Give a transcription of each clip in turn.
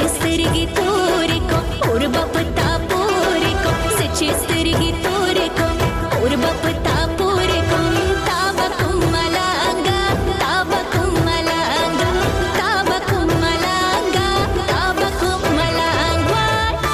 سترګې تورې کو اور به پتا پورې کو سچې سترګې تورې کو اور به پتا پورې کو تا به کوم ملنګا تا به کوم ملنګا تا به کوم ملنګا تا به کوم ملنګا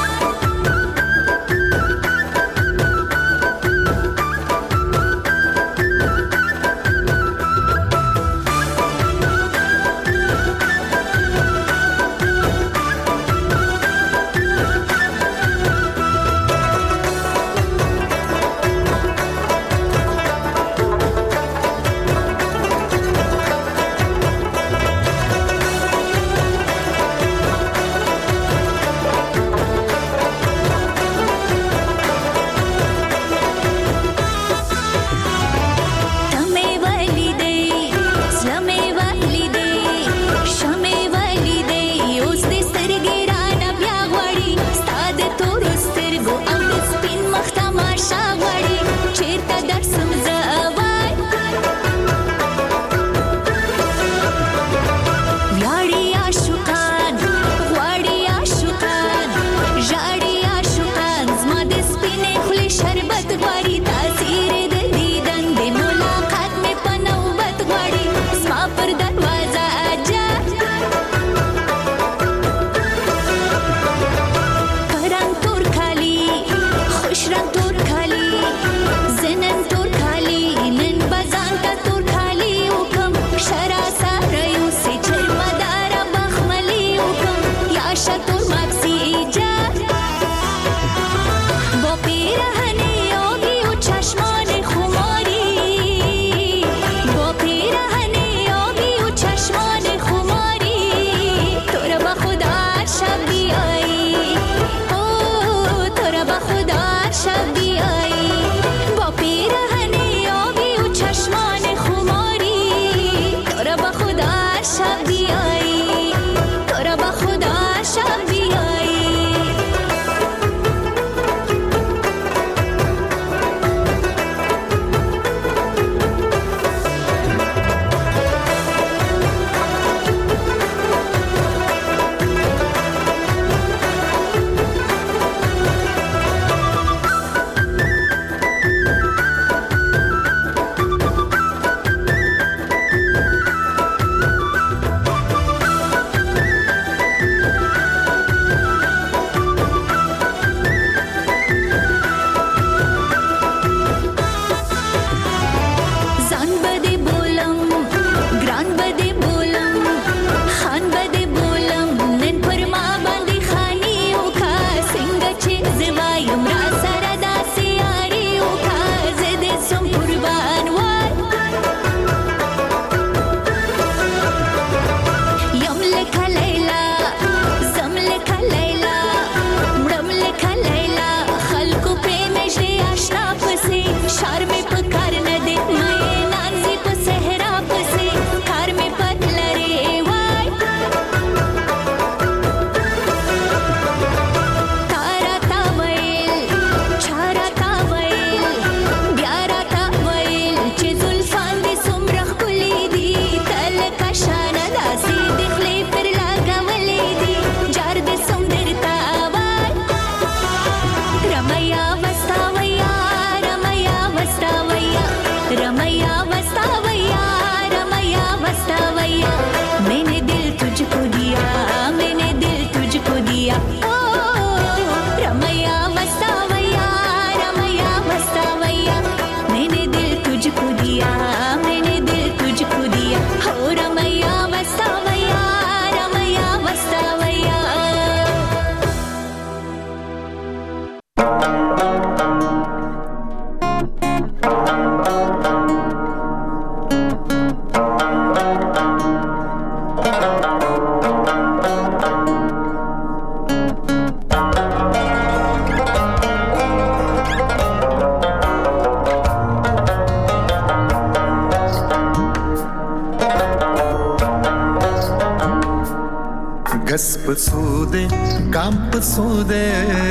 पसूदे काम पसूदे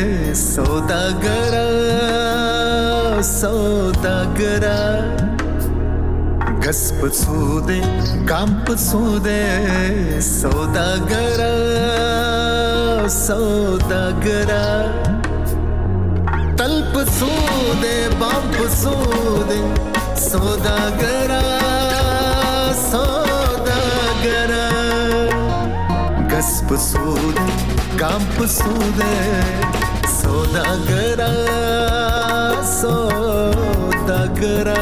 सौदागरा सौदागरा घस पसूदे काम पसूदे सौदागरा सौदागरा तल्प सूदे बाप सूदे सौदागरा सौदागरा गस्प सूदे कांप सूदे सौदागरा सौदागरा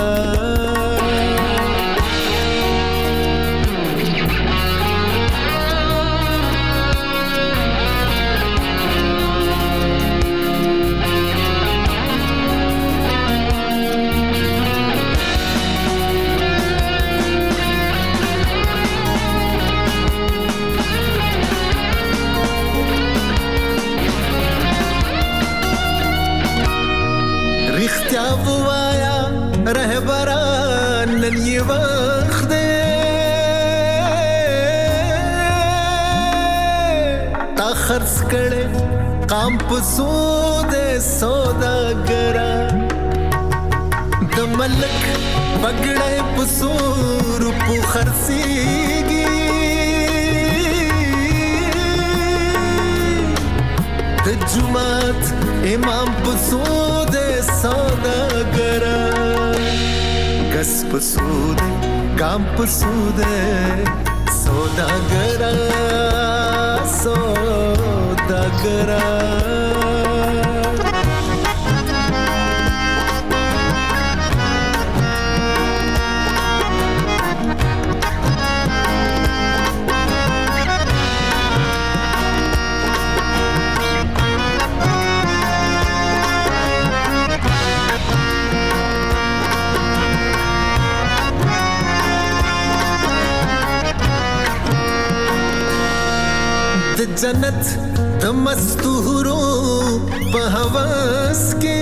रहबरान नन ये वक्त ता खर्च करे काम पसूदे सौदागरा द मलक बगड़े पसूर पु खर्सीगी द जुमात इमाम पसूदे सौदागरा गस्प सूदे कांप सूदे सौदागरा सौदागरा जन्नत द मस्तूरो बहवस के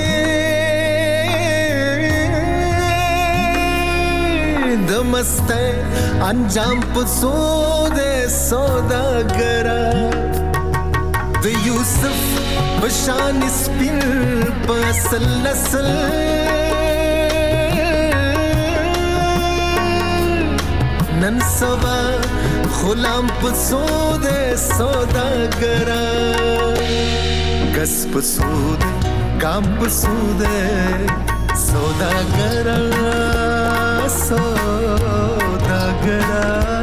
द मस्ते अंजाम पसूदे सौदागरा द यूसुफ बशान स्पिन पसल नस्ल नन सवा खुलाम पसूदे सौदागरा गस्प सूदे काम पसूदे सौदागरा सौदागरा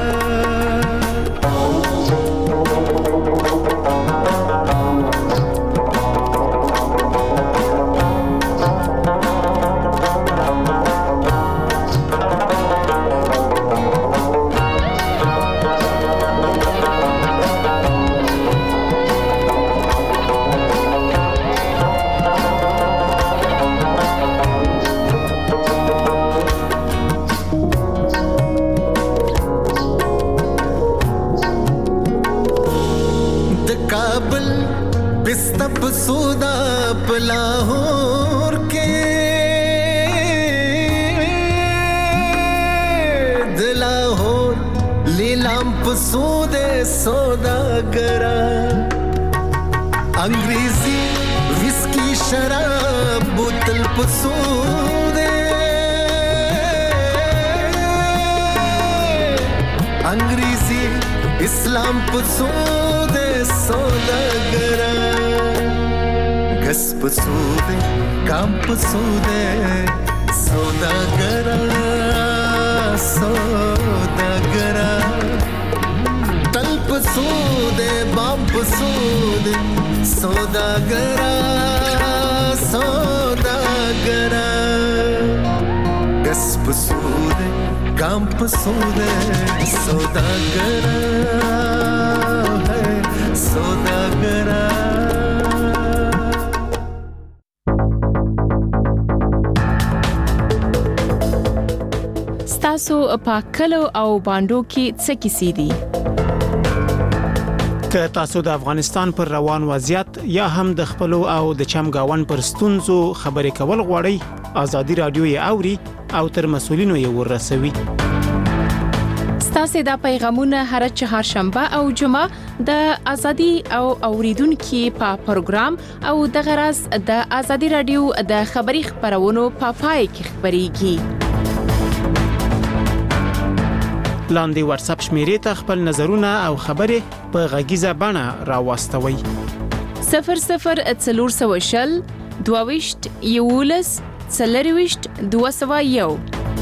सूदा लाहौर के दिलाहौर लीलाम पसूदे सौदागरा अंग्रेजी विस्की शराब बोतल पसूदे अंग्रेजी इस्लाम पसूदे सौदागरा गस्प सूदे कांप सूदे सौदागरा सौदागरा तल्प सूदे बाप सूदे सौदागरा सौदागरा गस्प सूदे कांप सूदे सौदागरा है सौदागरा تاسو په کلو او باندو کې څه کیسې دي؟ که تاسو د افغانستان پر روان وضعیت یا هم د خپل او د چمګاون پر ستونزو خبرې کول غواړئ ازادي رادیو یې اوري او تر مسولینو یې ورسوي. ستاسو دا پیغامونه هر چهارشنبه او جمعه د ازادي او اوریدونکو په پروګرام او د غرض د ازادي رادیو د خبري خبرونو په پای کې خبريږي. لاندې واتس اپ شمیرې ته خپل نظرونه او خبرې په غږیزه بڼه راوستوئ. 00400 22 11 40 201.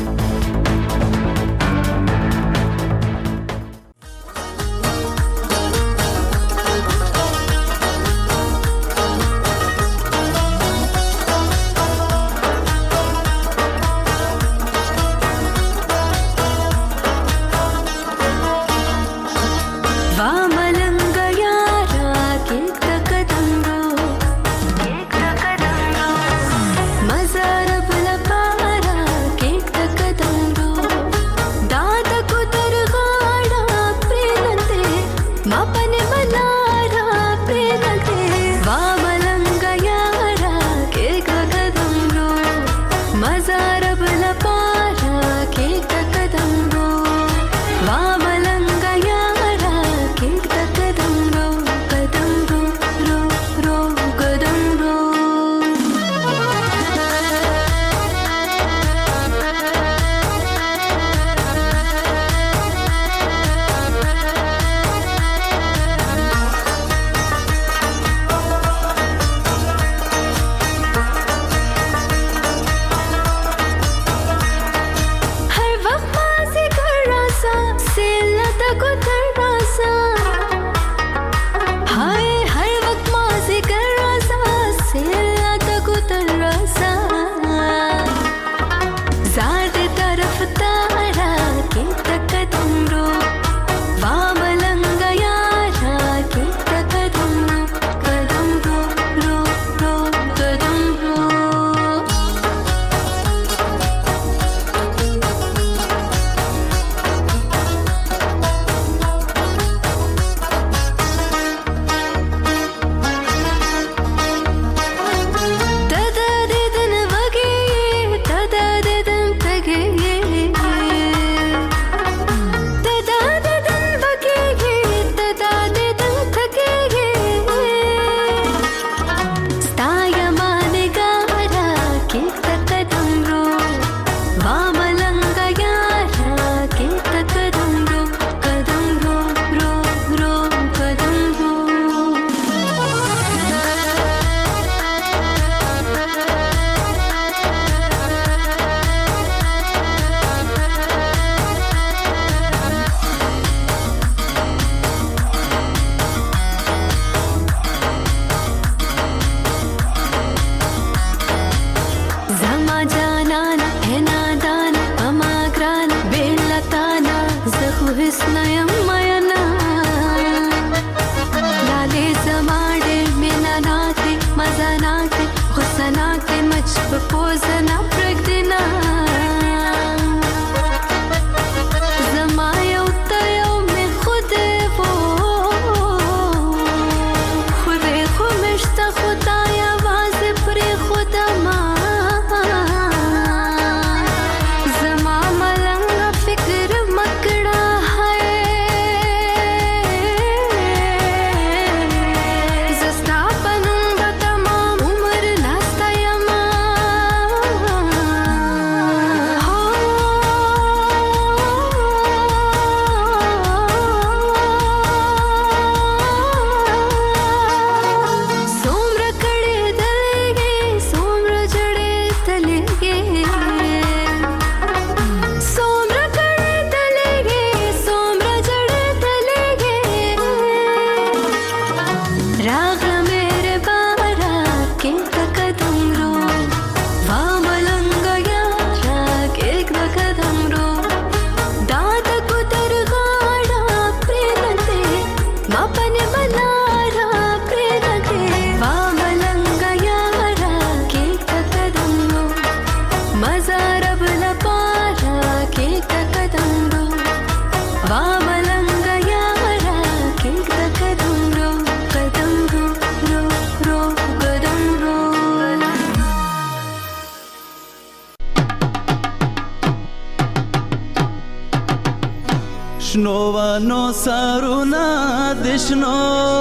شنوانو سارونا دشنو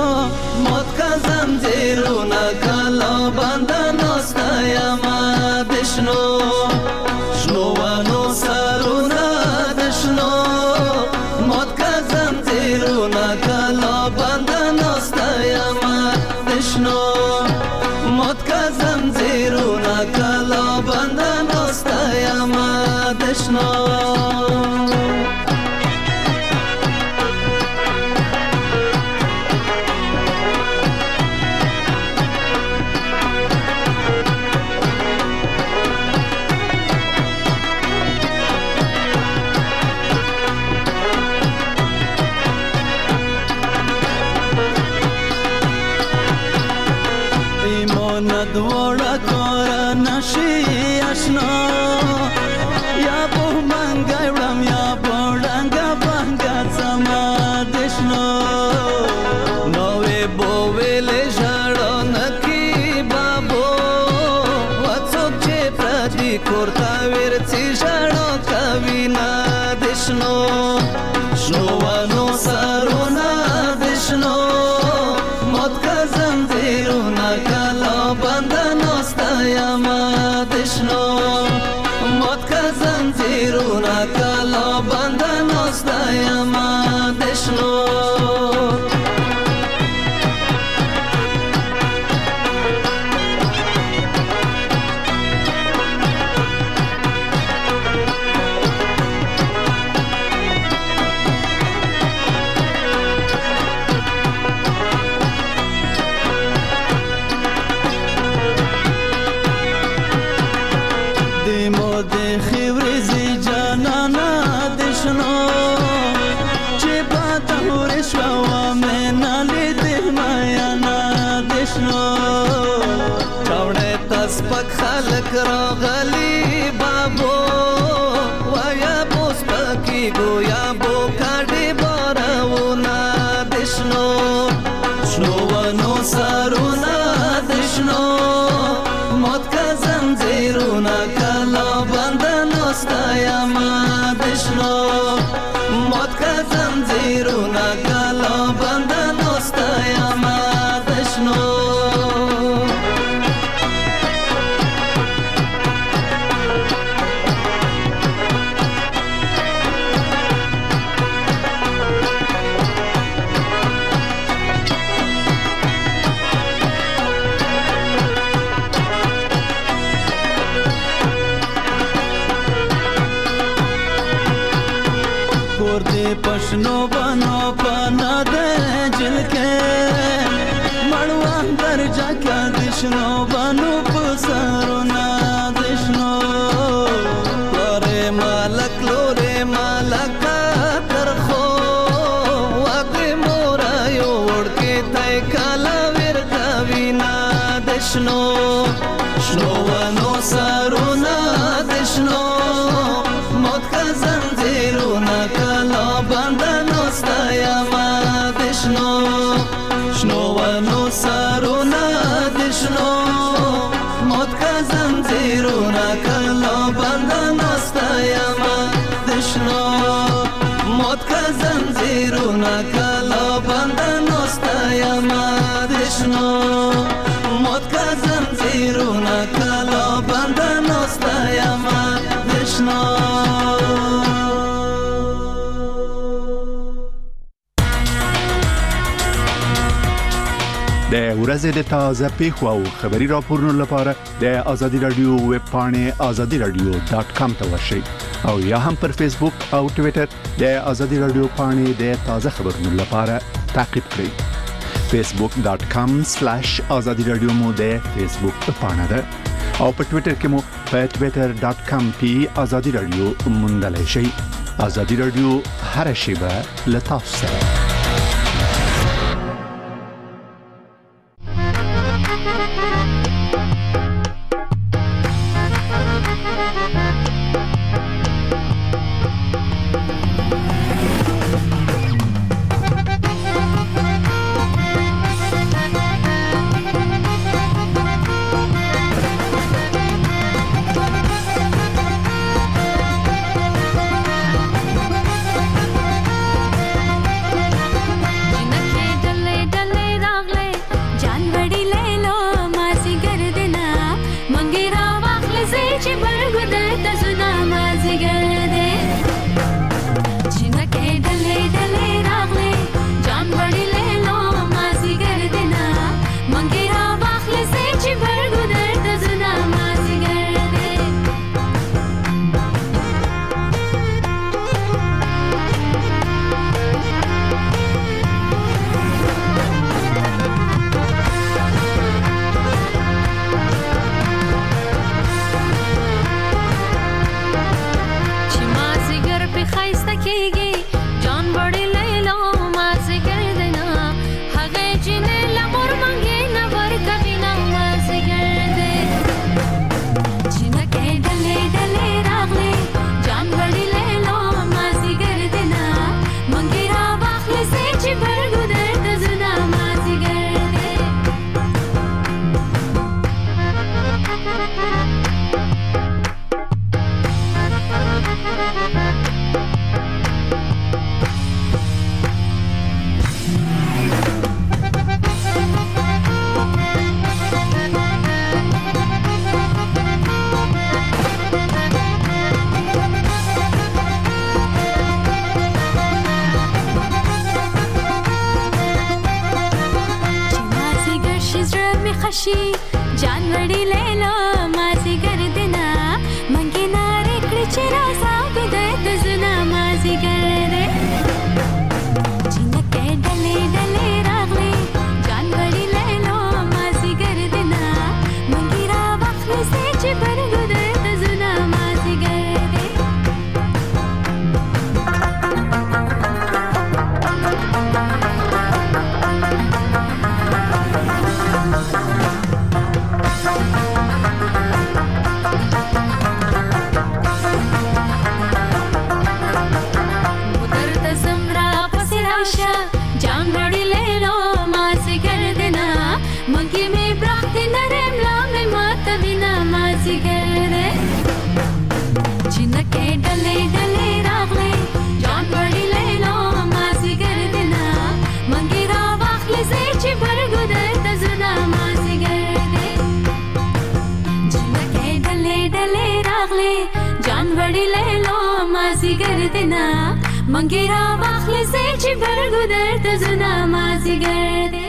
موت کا زنجیرونا کلا بندنو ستایما دشنو شنوانو سارونا دشنو موت کا زنجیرونا کلا بندنو ستایما دشنو مات که زنجیرونه کلا بندن استایم دشنو دوڑا کورا نشی اشنا یا بو منگایرم یا بودنگا بانگا زما دشنو نوی بوویل جارو نکی بابو واتسوک چه پردی کورتا ورچی جارو کبینا دشنو شنوانو سارونا دشنو مات کزم زیرونا کلا بندن استایم دشنو مات کزم زیرونا کلا بندن استایم دشنو سپک خلق راغلی بابو ویا بو سپکی گویا بو کاڑی بارونا دشنو شنوانو سارونا دشنو موت کا زنجیرونا کلا بندن استایم دشنو موت کا زنجیرونا کلا بندن استایم دشنو पशनो बनो पना दे जिलके मड़वान दर जाका दिशनो बनो पुसारो ना दिशनो लोरे मालक तरखो वाके मोरायो उड़के तय काला विरका विना दिशनो शनोवनो सारो ना दिशनो मोत का जंजीरोना कला बंधन ustayam dishno shnowano saruna dishno mot ka zanjiruna kala bंधन ustayam dishno mot ka zanjiruna kala bंधन ustayam dishno mot ka zanjiruna kala bंधन ustayam dishno د ورځې د تازه پیښو او خبري راپورونو لپاره د ازادي رادیو ویب پاڼې azadiaradio.com ته ورشئ او یا هم پر فیسبوک او ټوئیټر د ازادي رادیو پاڼې د تازه خبرونو لپاره تعقیب کړئ facebook.com/azadiradio مو د فیسبوک پاڼه ده او په ټوئیټر کې مو په twitter.com/azadiradio موندلای شئ. ازادي رادیو هر شیبه له تاسو سره. زړه می خشي جان وړي لیلا مازی ګردنا منګي ناره کړ چې رازا بدای د زنا مازی ګرده جنکه ډلې ډلې راغلي جان وړي لیلا مازی ګردنا منګي را وخت سي چې برګده د زنا مازی ګرده جان وړي لیلا مازی ګردنا منګي می برخت نرم لام ماته وینا مازی ګرده جنکه ډلې ډلې راغلي جان وړي لیلا مازی ګردنا منګي را واخلې زې چې برګده د زنا مازی ګرده جنکه ډلې ډلې راغلي جان وړي لیلا مازی ګردنا منګي را واخلې زې چې برګده د زنا مازی ګرده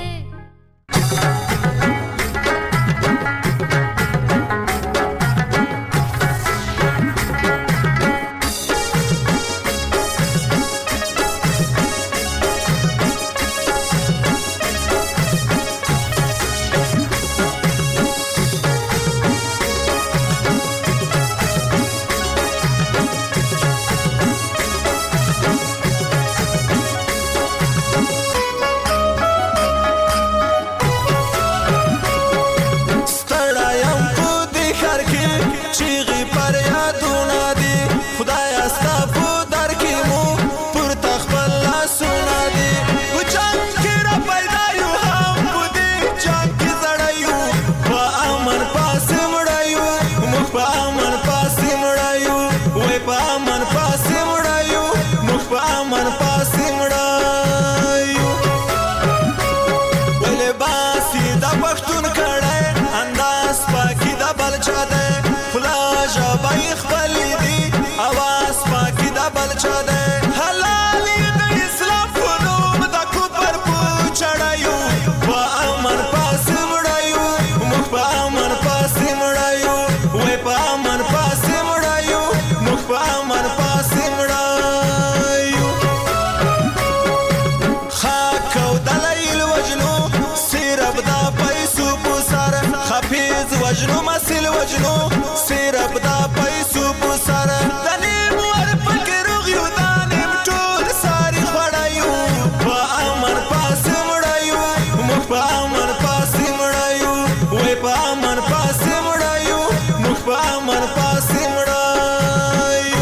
وجنو مسل وجنو سیرب دا پیسو په سر دنیم ور فکر غیو دانیم ټول ساری خړایو په امر پاس مړایو مخ په امر پاس مړایو وې په امر پاس مړایو مخ په امر پاس مړایو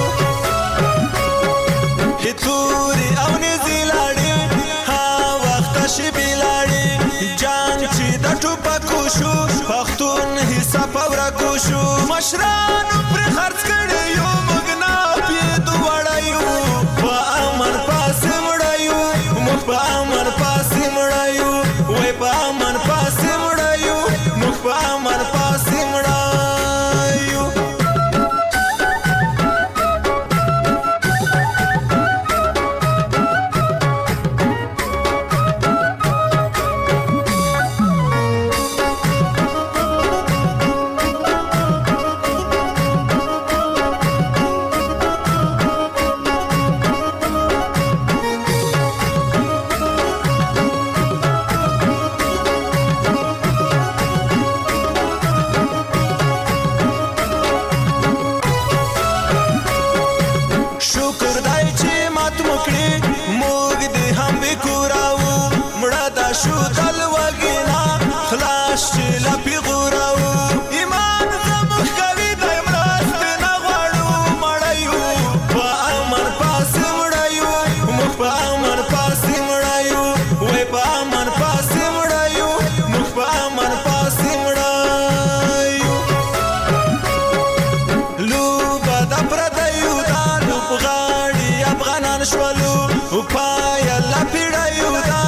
هتوري او نزیلاړي ها وخت شي بلاړي جان چې د ټوپکو شو پختون حساب ورا کوشو مشران پر خرڅ کړي یو مغنا پی دوړایو په امر پاس مړایو مخ په امر پاس مړایو وې په امر پاس مړایو مخ په امر پاس مړایو شو دل وګینا خلاص لا پیغوراو ایمان زموږ کوي د امراست نه غواړو مړایو په امر پاس مړایو مخ په امر پاس مړایو وې په امر پاس مړایو مخ په امر پاس مړایو لو بد پردیو دا لو غاړي افغانان شولو پای الله پیړایو دا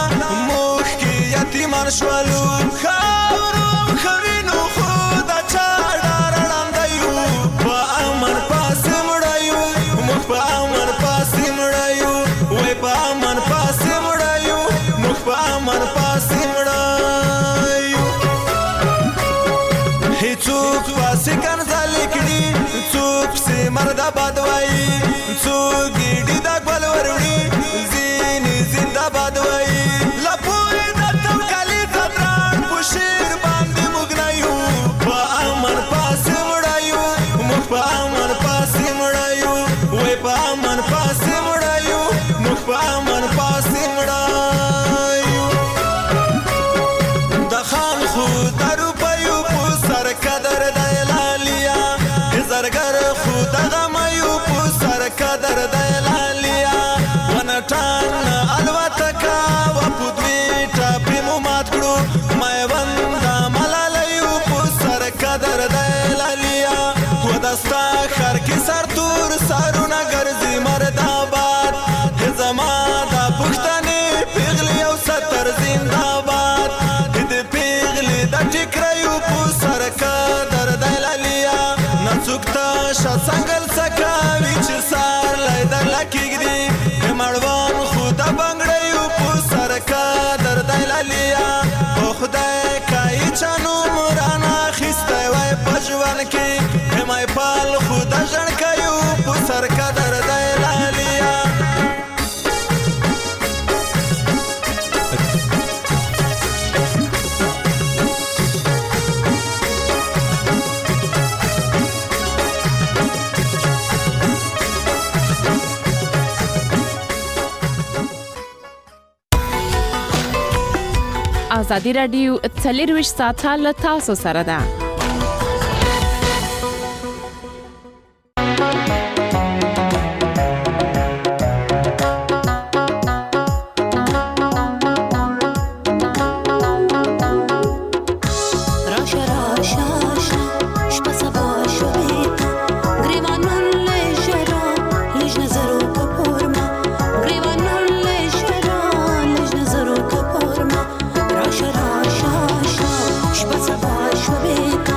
شوالو خاورو خوینو خود چاډار لاندایو په امر پاس مړایو مخ په امر پاس مړایو وې په امر پاس مړایو مخ په امر پاس مړایو زنده‌باد وایي څوک ګیډي د ګل وروړي ځینې زنده‌باد وایي له پوهې د توکلي قدران په شعر باندې موږ نه یو په امن پاسې مړه یو موږ په امن پاسې مړه یو وایي په امن پاسې مړه یو موږ په امن پاسې مړه یو د خان خو د روپیو په سر قدر دی لالیا زرګر خو دغه مایو په سر قدر دی لالیا ونټان الوتکه و په دوی ټاپې مو مات کړو میوند ملالیو په سر قدر دی لالیا و دستا خر کې سرتور سرونه ګرځي مرداباد زما دا پښتنې پیغلې او ستر زنده‌باد د پیغلې د ټیکریو په سر قدر دی لالیا نڅوک ته شڅنګل سکاوي چې سار لای در لکېږدي مړوان خو د بنګړیو په سر قدر دی لالیا په خدای کایي چا نوم رانه اخیستی وای په ژوند کې مای پال خو د ژړکیو په سر قدر دی لالیا ازادي رادیو 24 ساعته له تاسو سره ده. Shpasa bash wa beta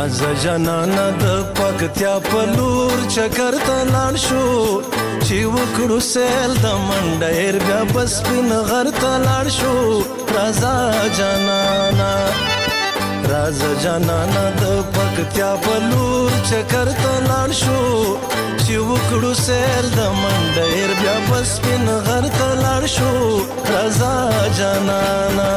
راز جانانا د پکتیا په لور چکر ته لاړ شو چې وکړو سیل د منډیر بیا بس پین غر ته لاړ شو رازا جانانا راز جانانا د پکتیا په لور چکر ته لاړ شو چې وکړو سیل د منډیر بیا بس پین غر ته لاړ شو رازا جانانا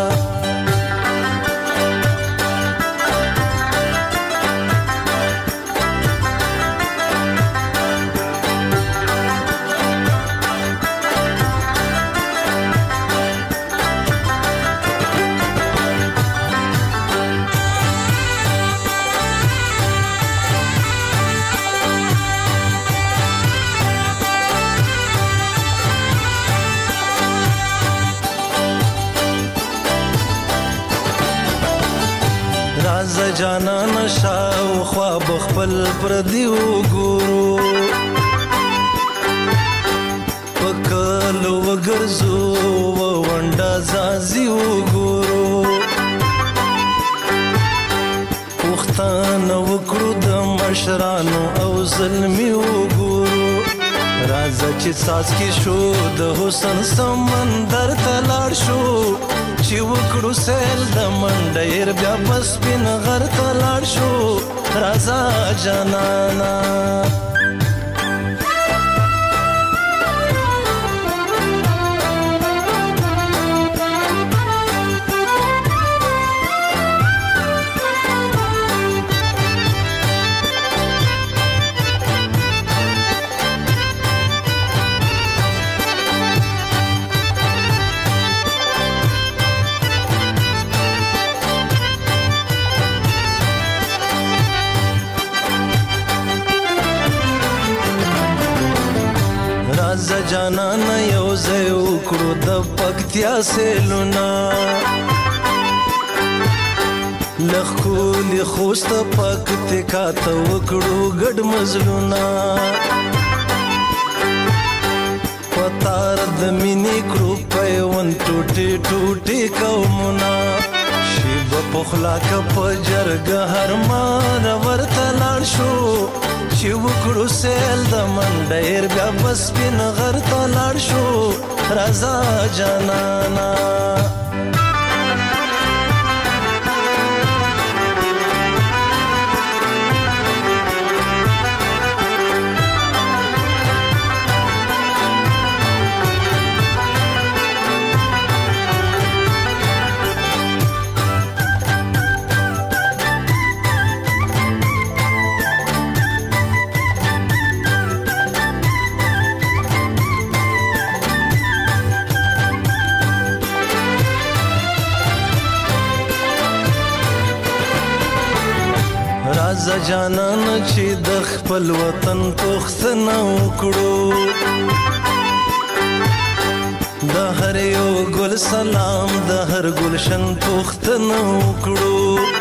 جانا نشاو خواب خپل پردیو ګورو پکل وګرځو ونډا زازیو ګورو پښتانه وکړو د مشرانو او ظلمیو ګورو راځه چې ساز کې شو د حسن سمندر ته لاړ شو چې وکړو سیل د منډیر بیا بس پین غر ته لاړ شو رازا جانانا جانانا یو ځای وکړو د پکتیا سیلونه لښکولي خوست پکتیکا ته وکړو ګډ مزلونه پتار د مینې کړو پیوند ټوټې ټوټې قومونه شیب پخلا که په جرګه هر مار ورته لاړ شو چې وکړو سیل د منډیر بیا بس پین غر ته لاړ شو رازا جانانا راځه جانان چې د خپل وطن پوښتنه وکړو د هر یو ګل سلام د هر ګلشن پوښتنه وکړو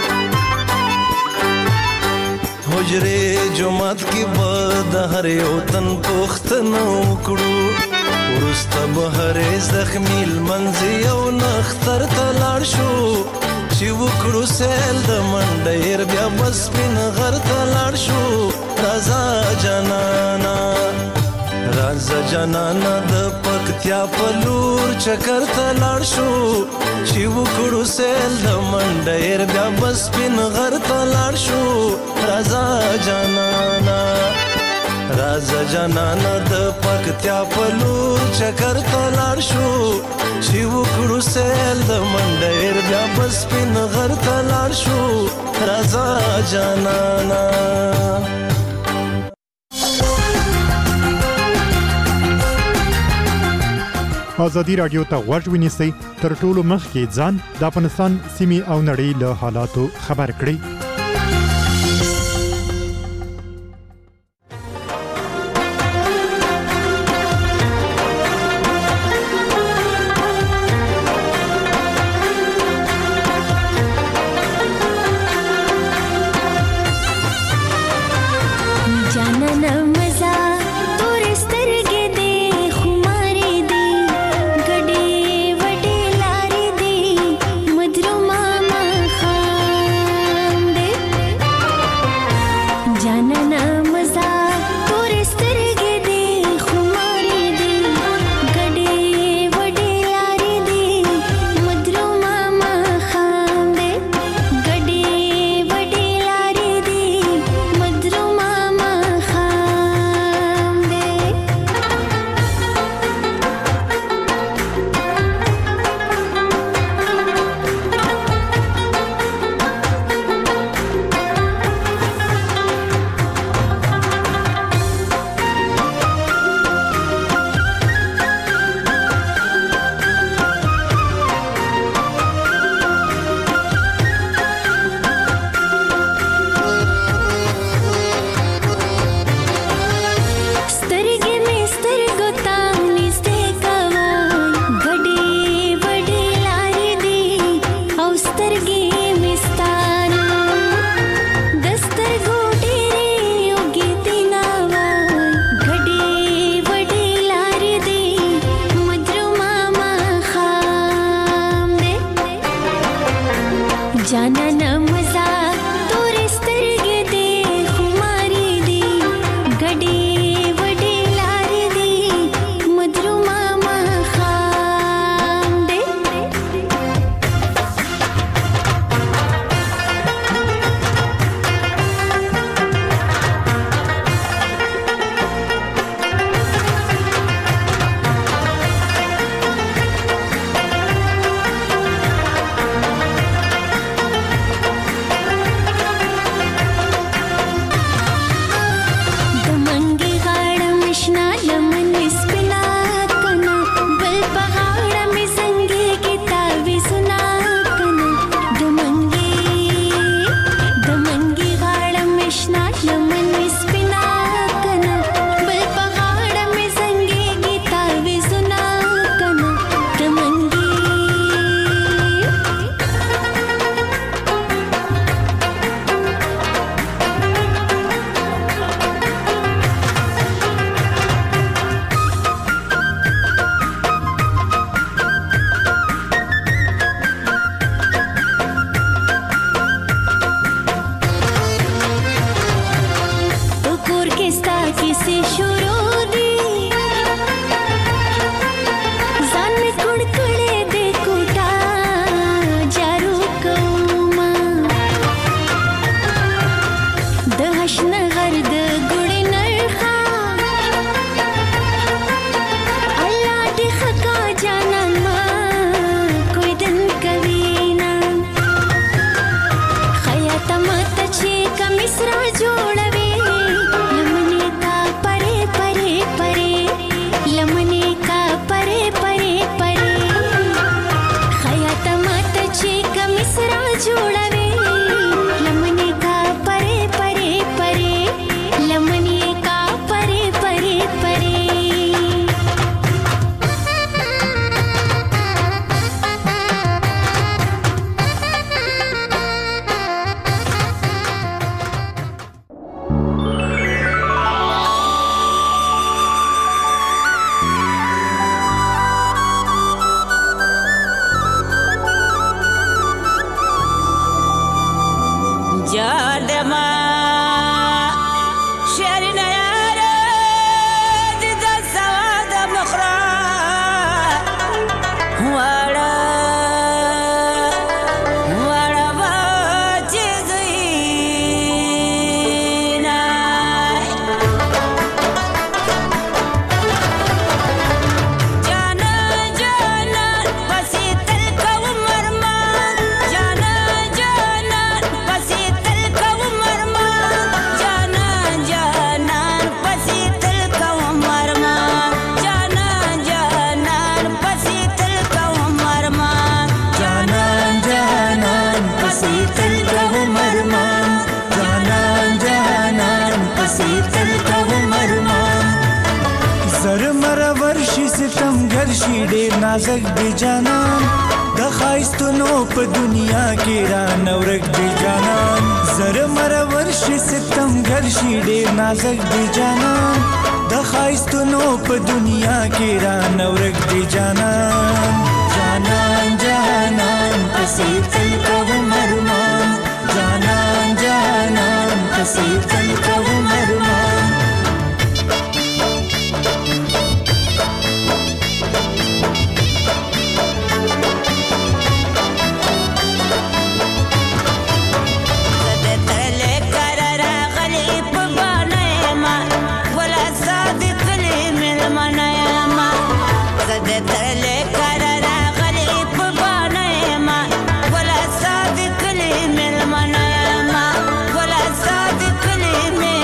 حجرې جومات کې به د هر یو تن پوښتنه وکړو وروسته به هرې زخمي لمنځ یو نختر ته لاړ شو چې وکړو سیل د منډیر بیا بس پین غر ته لاړ شو رازا جانانا راځه جانانا د پکتیا په لور چکر ته لاړ شو چې وکړو سیل د منډیر بیا بس پین غر ته لاړ شو رازا جانانا راځه جانانا د پکتیا په لور چکر ته لاړ شو چې وکړو سیل د منډیر بیا بس پین غر ته لاړ شو رازا جانانا ازادي رادیو ته غوږ ونیسئ تر ټولو مخکې ځان د افغانستان سیمې او نړۍ له حالاتو خبر کړئ دے जाना न मजा तोरे स्तरगे दे खुमारी दी गडे वडे लारी दी मधुर मामा खाम दे نازک دی جانان د خایستونو په دنیا کې را نورک دی جانان زر مرور شي ستم ګر شي ډیر نازک دی جانان د خایستونو په دنیا کې را نورک دی جانان جانان جانان پسې تل کوم ارمان جانان جانان پسې تل کوم ارمان Mil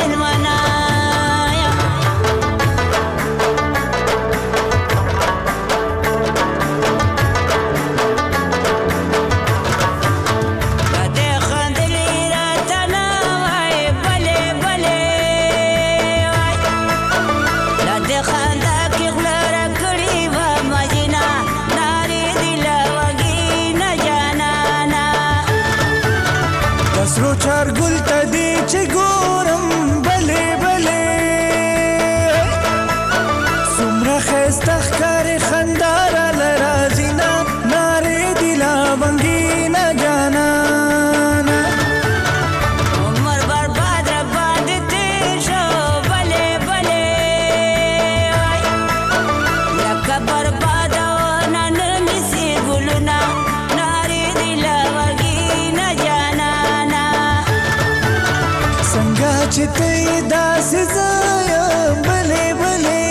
برباد نن نسی ګلونه ناری دل وږي نه جانانا څنګه چې ته داسې ځای بلې بلې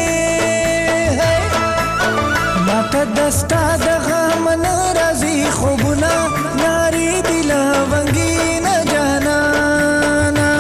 ماته دستا د غم ناراضي خوبونه ناری دل وږي نه جانانا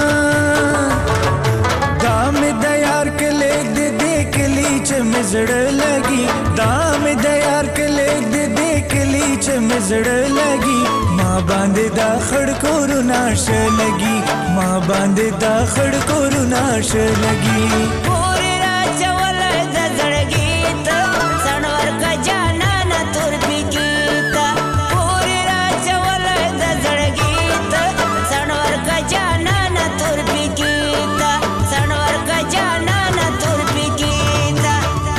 دا مې د یار کله دې کلی چې مزړه لګي دا مې د یار کله دې کلی چې مزړه لګي ما باندې دا خړ کورونه شلګي ما باندې دا خړ کورونه شلګي پورې راچول د زړګي ته سنور کا جانانا تور پکیتا پورې راچول د زړګي ته سنور کا جانانا تور پکیتا سنور کا جانانا تور پکیتا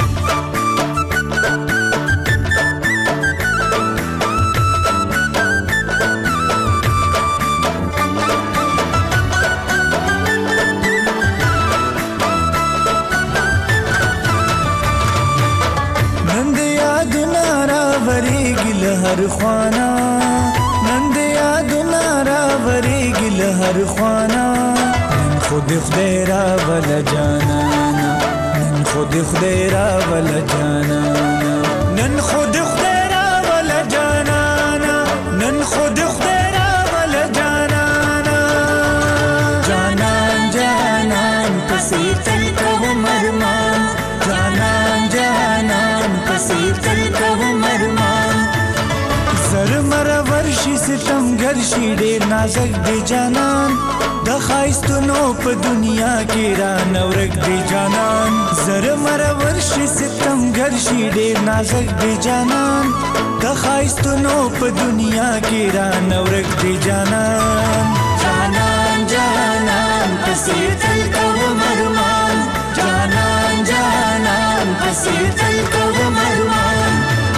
هر خوانا نند یادونه راوریږي له هر خوانا نن خود خدای را ول جانانا نن خود خدای را ول جانانا نن خود خدای را ول جانانا نن خود خدای را ول جانانا جانان جانان پسې تل کوم ارمان جانان جانان پسې تل کوم ارمان زر مر ورشي ستم ګرشي ډېر نازک دی جانان د خایستونو په دنیا کې را نورک دی جانان زر مر ورشي ستم ګرشي ډېر نازک دی جانان د خایستونو په دنیا کې را نورک دی جانان جانان جانان پسې تل کوم ارمان جانان جانان پسې تل کوم ارمان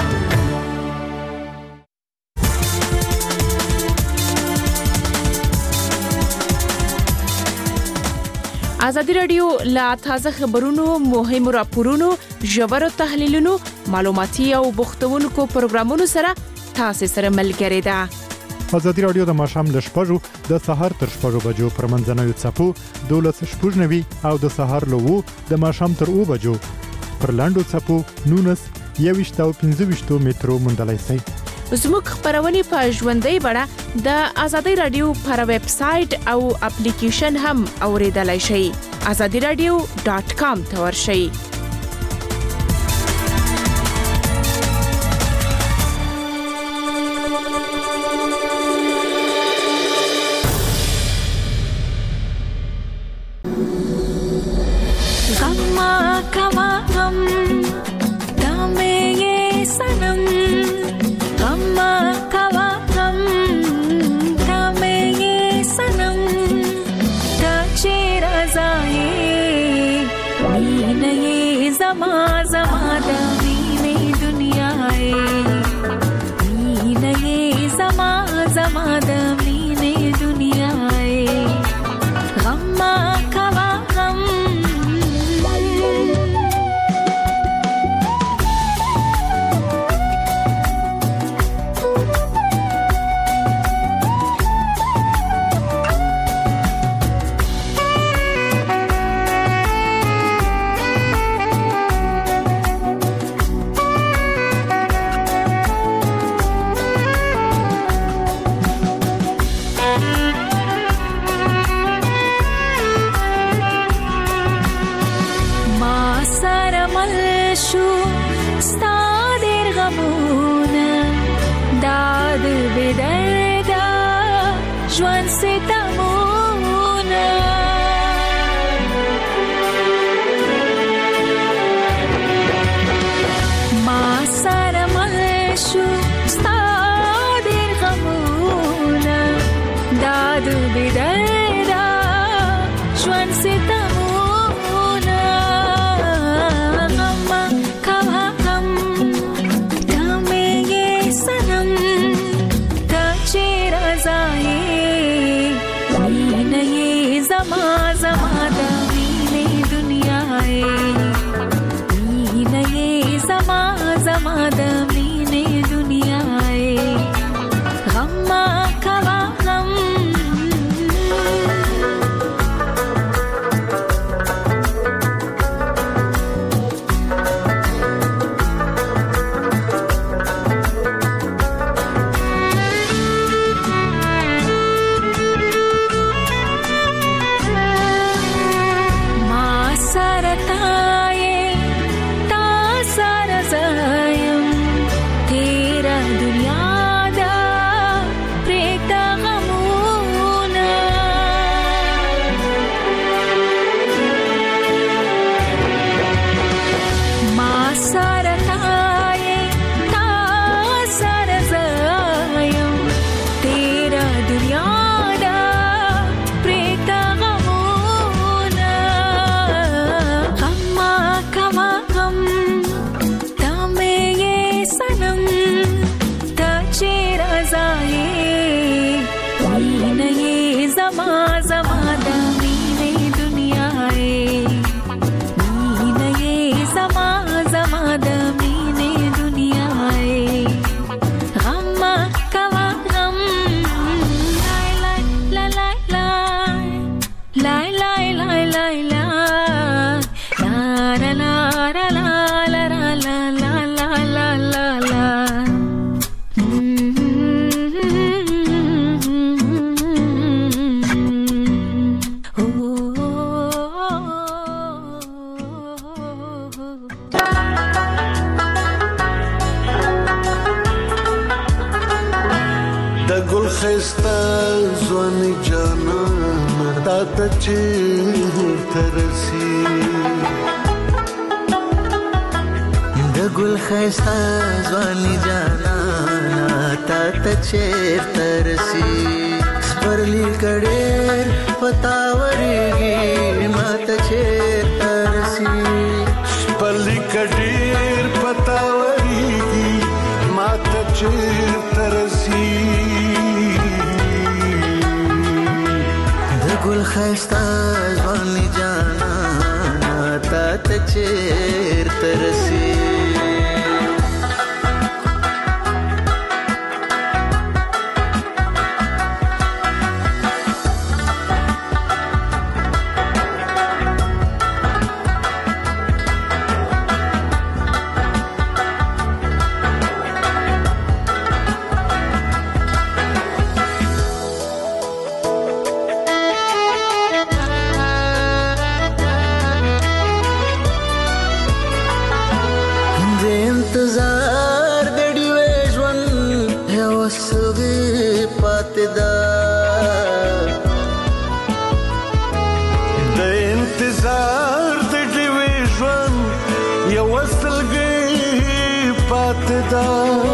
ازادي رادیو لا تازه خبرونو مهم راپورونو ژور تحلیلونو معلوماتي او بوختونکو پروګرامونو سره تاسو سره ملګری ده ازادي رادیو د ماښام ل 6 د سهار تر 6 بجو پر منځنوي چپو 12:00 او د سهار له 2 د ماښام تر 2 بجو پر لاندو چپو 19:15 مترو مندلای سي زموږ خبرونه په ژوندۍ بڼه د ازادي رادیو پر ویب سټ او اپلیکیشن هم اوریدلای شئ azadiradio.com ته ورشئ زما زما زما د مینې دنیا ای مینې زما زما د مینې دنیا ای غم کوا غم لای لای لای لای لای لای لای لا لا لا لا لا لا لا لا لا لا لا خستا ځواني جانان تا ته چیرته رسي د ګل خستا ځواني جانان تا ته چیرته رسي سپرلی کډېر پتاوريږي ما ته چیرته رسي سپرلی کډېر پتاوريږي ما ته چیرته رسي ګل خستا ځواني جانان تا ته چیرته رسي انتظار د ډیوې ژوند یو سوي پاتې ده د انتظار د ډیوې ژوند یو سلګي پاتې ده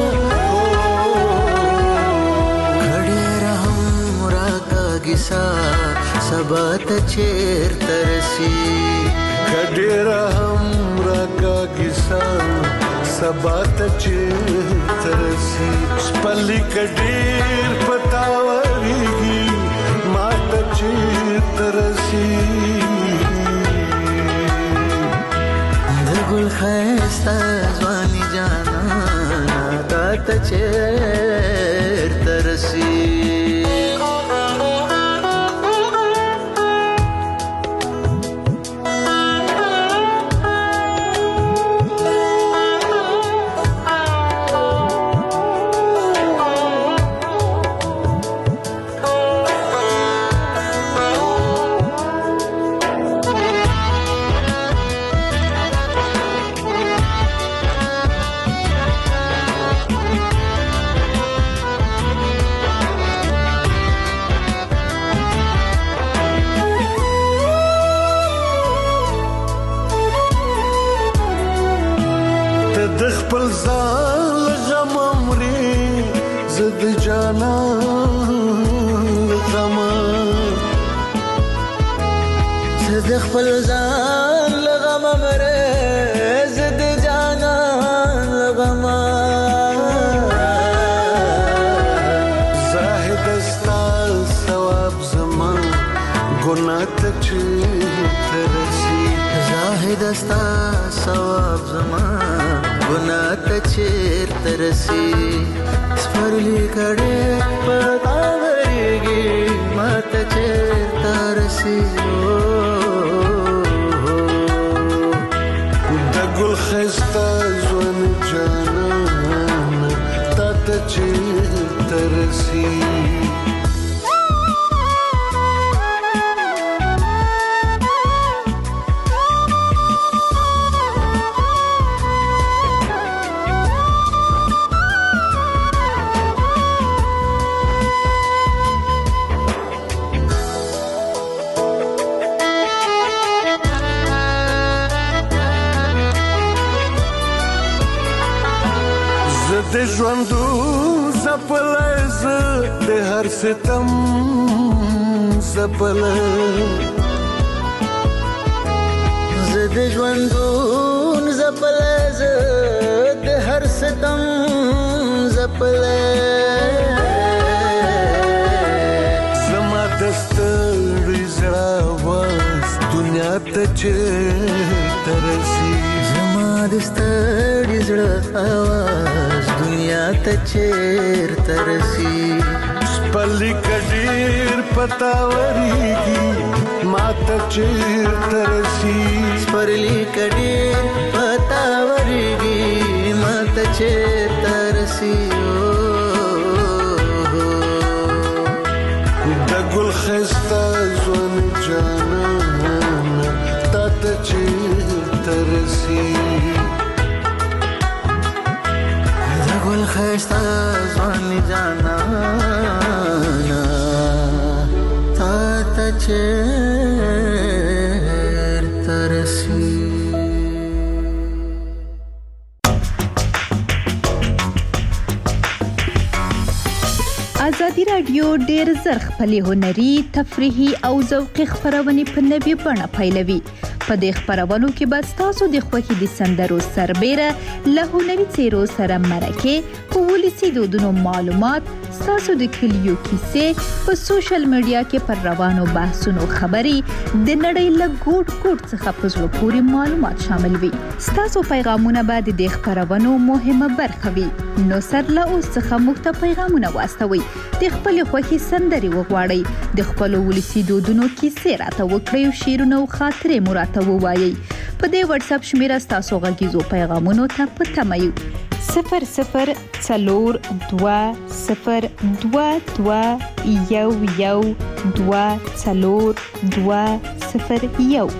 کړي رحم راکاږي سبا ته چیرته رسي کړي رحم راکاږي سبا ته چیرته رسي سپرلی کډېر پتاوريږي ما ته چیرته رسي د ګل ښایسته ځواني جانان تا ته چیرته رسي د خپل ځان غم مري زد جانان غم زد خپل ځان غم مري زد جانان غم زاهد استا ثواب زمان ګناه ته چیرته رسي زاهد استا ثواب زمان ګناه ته چیرته رسي سپرلی کډېر پتاوريږي ما ته چیرته رسي د ګل خستا ځواني جانان تا ته چیرته رسي د ژوندو زپلای زه د هر ستم زپلای زه د ژوندو زپلای زه د هر ستم زپلای زما دسته ته چیرته رسي پلی کډیر پتاوريږي ما ته چیرته رسي پلی کډیر پتاوريږي ما ته چیرته رسي د ګل خسته ځوان جانان تا ته چیرته رسي د ګل خسته ځوان جانان تا ته چیرته رسي ازادي راډیو ډېر زر خپلې هنري تفریحي او ذوقي خپرونې په نوي بڼه پیلوي. په دې خپرونو کې به ستاسو د خوښې د سندرو سربېره له هنري څیرو سره مرکې، په ولسي دودونو معلومات، ستاسو د کلیو کیسې، په سوشل میډیا کې پر روانو بحثونو خبري، د نړۍ له ګوټ ګوټ څخه په زړه پورې معلومات شامل وي. ستاسو پیغامونه به د دې خپرونو مهمه برخه وي. نو سر له اوس څخه موږ ته پیغامونه واستوئ. د خپلې خوښې سندرې وغواړئ، د خپلو ولسي دودونو کیسې راته وکړئ او شعرونه او خاطرې مو راته ووایئ. په دې واتس اپ شمیره ستاسو غږیزو پیغامونو ته په تمه یو. 00422112201.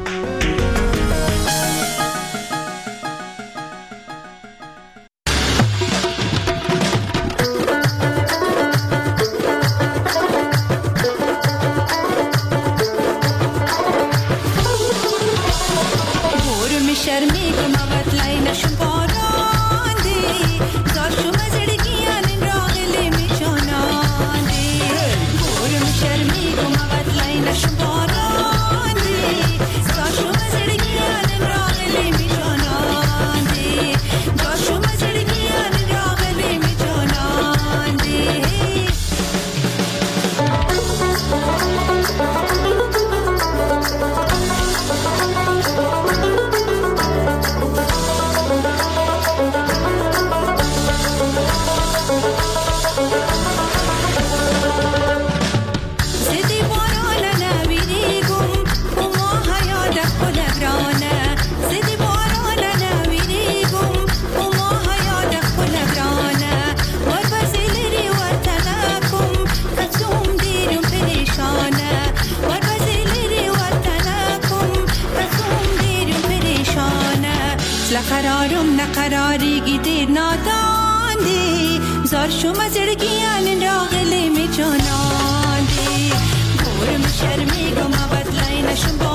نقراریگی دیر ناداندی زار شما زرگیان راغلی می جاناندی گورم شرمی گم آباد لاینشون